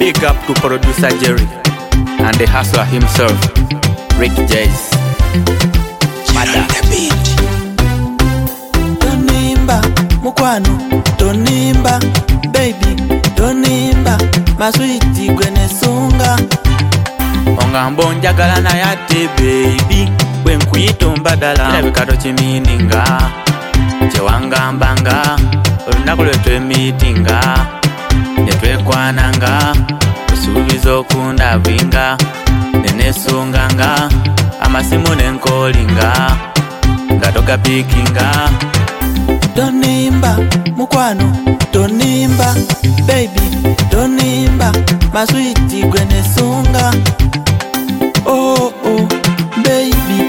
Big up to producer Jerry and the hustler himself, Rick Jace. Mada. Tonimba, mukwano, tonimba, baby, tonimba, maswiti gwene sunga. Ongambo njagala na yate baby, bwe nkuyita ombadala kirabika tokimiininga, kyewangambanga olunaku lwe twemiitinga ne twekwananga, osuubiza okundabinga ne neesunganga, amasimu n'enkoolinga nga togapiikinga. Tonimba, mukwano, tonimba, baby, tonimba, maswiti gwene sunga. Oh oh, baby,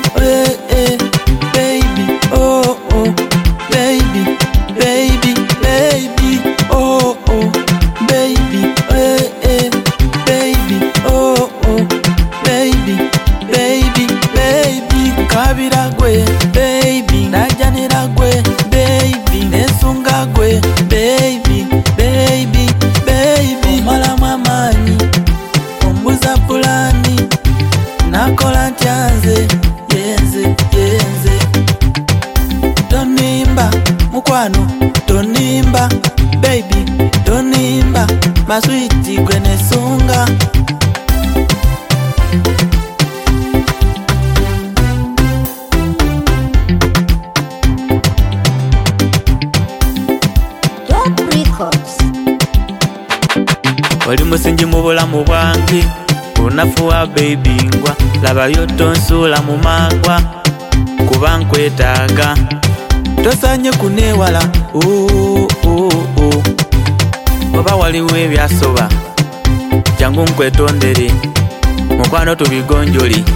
baby, oh oh, baby, baby, baby, oh oh, baby, baby, oh oh, baby, baby, baby, kabira gwe, baby, najanira gwe, baby, nesunga gwe, baby, baby, baby, omala mamanyi, ombuza pulani, nakola ntyanze, yenze. Tonimba, mukwano, tonimba, baby, tonimba, maswiti gwene sunga. Top Records. Oli musingi mu bulamu bwange, onafuwa baby ngwa, labayo tonsuula mu mangwa, kuba nkwetaaga. Tosanye kuneewala, oba waliwo ebyasoba, jangu nkwetondere, mukwano tubigonjoli.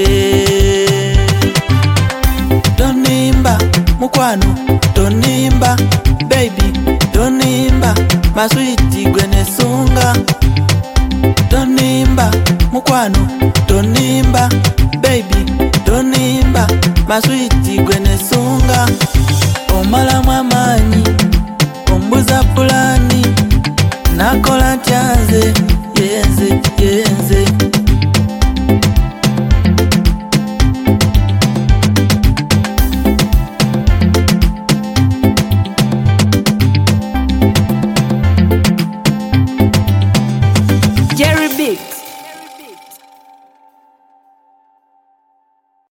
Tonimba, mukwano, tonimba, baby, tonimba, maswiti gwene sunga. Tonimba, mukwano, tonimba, baby, tonimba, maswiti gwene sunga. Omala